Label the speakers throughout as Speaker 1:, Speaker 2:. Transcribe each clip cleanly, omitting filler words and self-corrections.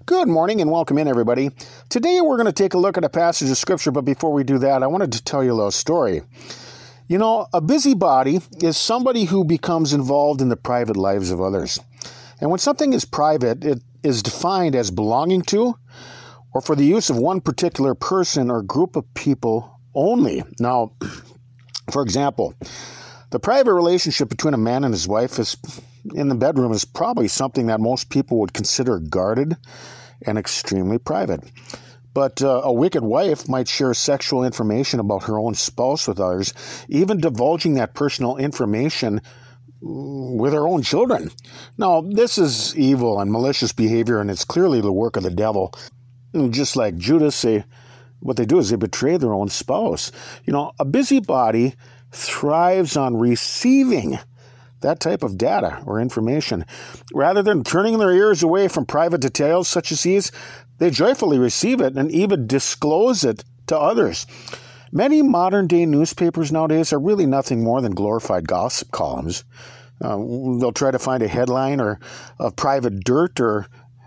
Speaker 1: Good morning and welcome in, everybody. Today we're going to take a look at a passage of Scripture, but before we do that, I wanted to tell you a little story. You know, a busybody is somebody who becomes involved in the private lives of others. And when something is private, it is defined as belonging to or for the use of one particular person or group of people only. Now, for example, the private relationship between a man and his wife in the bedroom is probably something that most people would consider guarded and extremely private. But a wicked wife might share sexual information about her own spouse with others, even divulging that personal information with her own children. Now, this is evil and malicious behavior, and it's clearly the work of the devil. Just like Judas, what they do is they betray their own spouse. You know, a busybody thrives on receiving that type of data or information. Rather than turning their ears away from private details such as these, they joyfully receive it and even disclose it to others. Many modern-day newspapers nowadays are really nothing more than glorified gossip columns. They'll try to find a headline or of private dirt or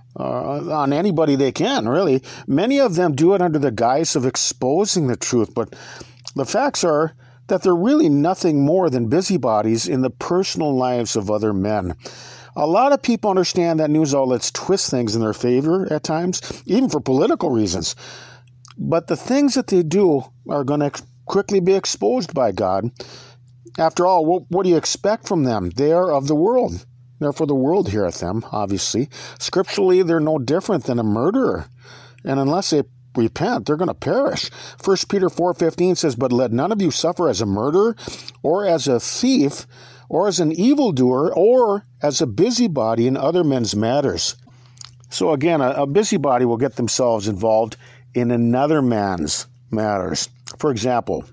Speaker 1: on anybody they can, really. Many of them do it under the guise of exposing the truth, but the facts are that they're really nothing more than busybodies in the personal lives of other men. A lot of people understand that news outlets twist things in their favor at times, even for political reasons. But the things that they do are going to quickly be exposed by God. After all, what do you expect from them? They are of the world. Therefore, the world heareth them, obviously. Scripturally, they're no different than a murderer. And unless they repent, they're going to perish. 1 Peter 4:15 says, "But let none of you suffer as a murderer, or as a thief, or as an evildoer, or as a busybody in other men's matters." So again, a busybody will get themselves involved in another man's matters. For example,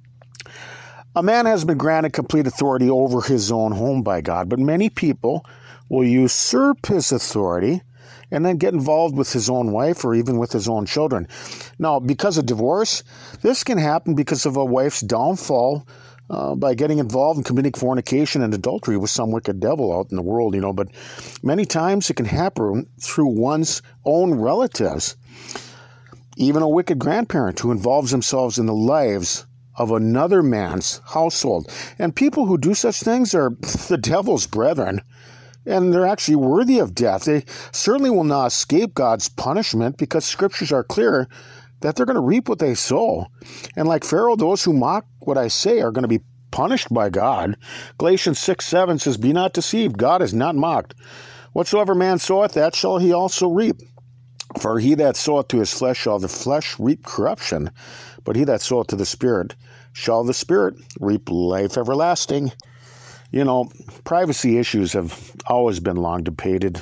Speaker 1: a man has been granted complete authority over his own home by God, but many people will usurp his authority and then get involved with his own wife or even with his own children. Now, because of divorce, this can happen because of a wife's downfall by getting involved in committing fornication and adultery with some wicked devil out in the world, but many times it can happen through one's own relatives. Even a wicked grandparent who involves themselves in the lives of another man's household. And people who do such things are the devil's brethren. And they're actually worthy of death. They certainly will not escape God's punishment because scriptures are clear that they're going to reap what they sow. And like Pharaoh, those who mock what I say are going to be punished by God. Galatians 6:7 says, "Be not deceived, God is not mocked. Whatsoever man soweth, that shall he also reap. For he that soweth to his flesh shall the flesh reap corruption, but he that soweth to the Spirit shall the Spirit reap life everlasting." You know, privacy issues have always been a long debated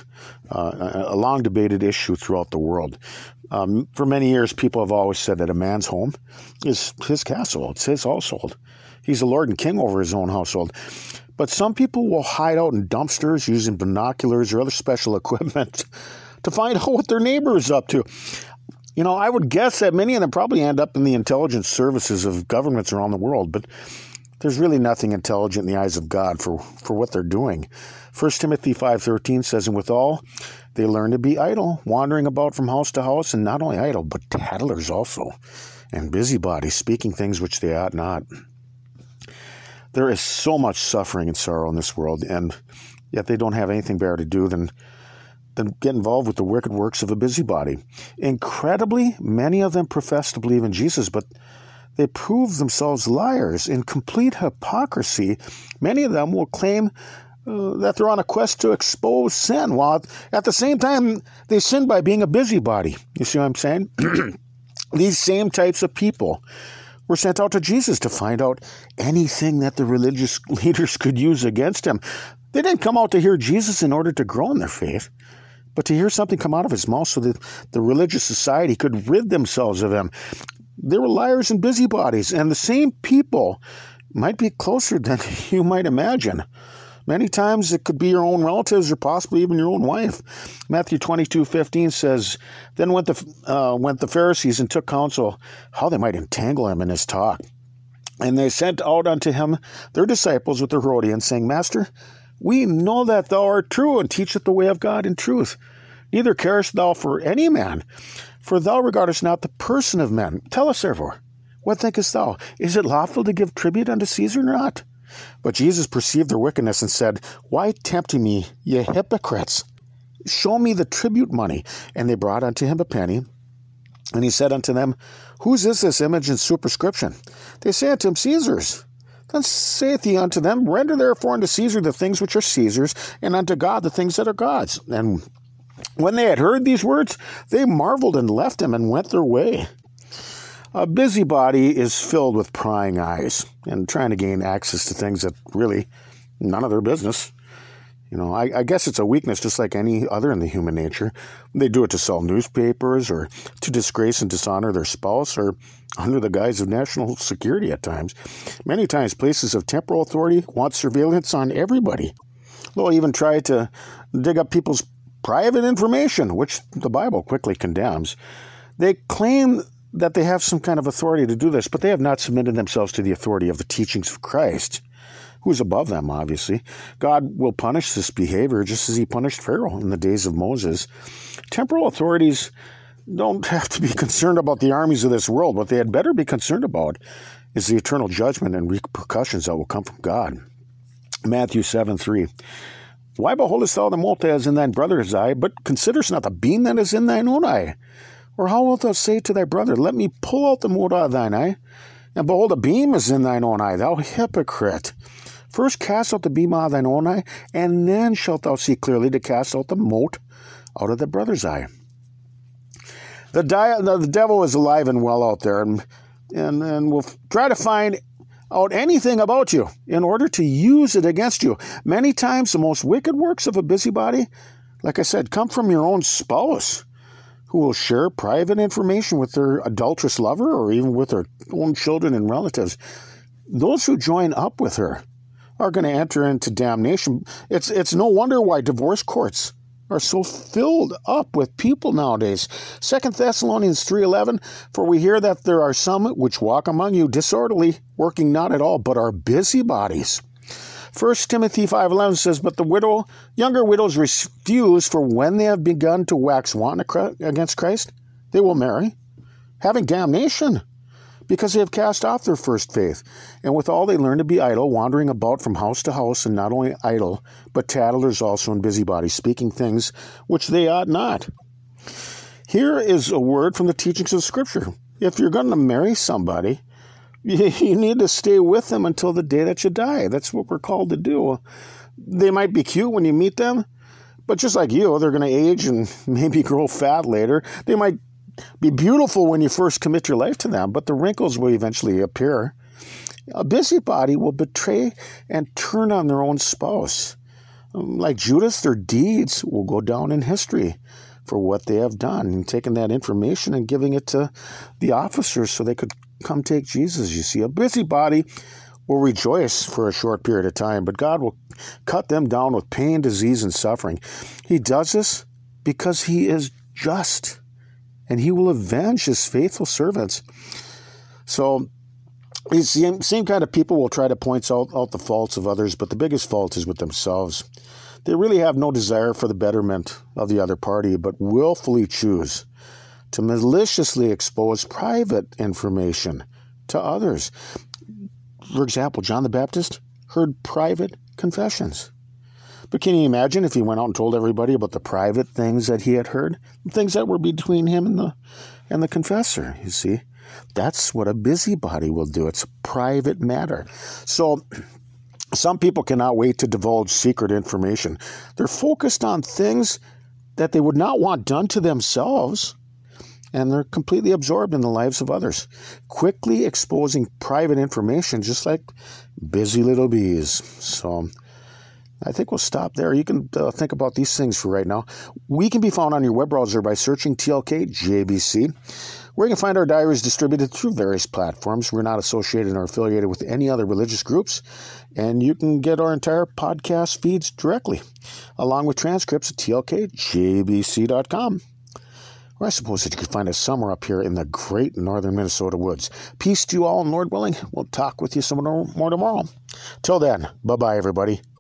Speaker 1: issue throughout the world. For many years, people have always said that a man's home is his castle. It's his household. He's the Lord and King over his own household. But some people will hide out in dumpsters using binoculars or other special equipment to find out what their neighbor is up to. You know, I would guess that many of them probably end up in the intelligence services of governments around the world, but there's really nothing intelligent in the eyes of God for what they're doing. 1 Timothy 5:13 says, "And withal they learn to be idle, wandering about from house to house, and not only idle, but tattlers also, and busybodies, speaking things which they ought not." There is so much suffering and sorrow in this world, and yet they don't have anything better to do than get involved with the wicked works of a busybody. Incredibly, many of them profess to believe in Jesus, but they prove themselves liars in complete hypocrisy. Many of them will claim that they're on a quest to expose sin, while at the same time they sin by being a busybody. You see what I'm saying? These same types of people were sent out to Jesus to find out anything that the religious leaders could use against him. They didn't come out to hear Jesus in order to grow in their faith, but to hear something come out of his mouth so that the religious society could rid themselves of him. They were liars and busybodies, and the same people might be closer than you might imagine. Many times it could be your own relatives or possibly even your own wife. Matthew 22:15 says, "Then went the Pharisees and took counsel how they might entangle him in his talk. And they sent out unto him their disciples with the Herodians, saying, Master, we know that thou art true and teacheth the way of God in truth. neither carest thou for any man, for thou regardest not the person of men. Tell us therefore, what thinkest thou? Is it lawful to give tribute unto Caesar or not? But Jesus perceived their wickedness and said, Why tempt ye me, ye hypocrites? Show me the tribute money. And they brought unto him a penny. And he said unto them, Whose is this image and superscription? They say unto him, Caesar's. Then saith he unto them, Render therefore unto Caesar the things which are Caesar's, and unto God the things that are God's. And when they had heard these words, they marveled and left him and went their way. A busybody is filled with prying eyes and trying to gain access to things that really none of their business. I guess it's a weakness just like any other in the human nature. They do it to sell newspapers or to disgrace and dishonor their spouse or under the guise of national security at times. Many times places of temporal authority want surveillance on everybody. They'll even try to dig up people's private information, which the Bible quickly condemns. They claim that they have some kind of authority to do this, but they have not submitted themselves to the authority of the teachings of Christ, who is above them, obviously. God will punish this behavior just as he punished Pharaoh in the days of Moses. Temporal authorities don't have to be concerned about the armies of this world. What they had better be concerned about is the eternal judgment and repercussions that will come from God. Matthew 7:3. Why beholdest thou the mote that is in thine brother's eye, but considerest not the beam that is in thine own eye? Or how wilt thou say to thy brother, Let me pull out the mote out of thine eye, and behold, a beam is in thine own eye, thou hypocrite? First cast out the beam out of thine own eye, and then shalt thou see clearly to cast out the mote out of thy brother's eye. The devil is alive and well out there, and will try to find out anything about you in order to use it against you. Many times the most wicked works of a busybody, like I said, come from your own spouse, who will share private information with their adulterous lover or even with their own children and relatives. Those who join up with her are going to enter into damnation. It's no wonder why divorce courts are so filled up with people nowadays. 2 Thessalonians 3:11, for we hear that there are some which walk among you disorderly, working not at all, but are busybodies. 1 Timothy 5:11 says, But the younger widows refuse, for when they have begun to wax wanton against Christ, they will marry, having damnation, because they have cast off their first faith. And withal they learn to be idle, wandering about from house to house, and not only idle, but tattlers also and busybodies, speaking things which they ought not. Here is a word from the teachings of Scripture. If you're going to marry somebody, you need to stay with them until the day that you die. That's what we're called to do. They might be cute when you meet them, but just like you, they're going to age and maybe grow fat later. They might be beautiful when you first commit your life to them, but the wrinkles will eventually appear. A busybody will betray and turn on their own spouse. Like Judas, their deeds will go down in history for what they have done, and taking that information and giving it to the officers so they could come take Jesus. You see, a busybody will rejoice for a short period of time, but God will cut them down with pain, disease, and suffering. He does this because he is just, and he will avenge his faithful servants. So these same kind of people will try to point out the faults of others, but the biggest fault is with themselves. They really have no desire for the betterment of the other party, but willfully choose to maliciously expose private information to others. For example, John the Baptist heard private confessions. But can you imagine if he went out and told everybody about the private things that he had heard? Things that were between him and the confessor, you see? That's what a busybody will do. It's a private matter. So some people cannot wait to divulge secret information. They're focused on things that they would not want done to themselves, and they're completely absorbed in the lives of others, quickly exposing private information just like busy little bees. So I think we'll stop there. You can think about these things for right now. We can be found on your web browser by searching TLK JBC, where you can find our diaries distributed through various platforms. We're not associated or affiliated with any other religious groups, and you can get our entire podcast feeds directly, along with transcripts at tlkjbc.com. Or I suppose that you could find us somewhere up here in the great northern Minnesota woods. Peace to you all, and Lord willing, we'll talk with you some more tomorrow. Till then, bye-bye, everybody.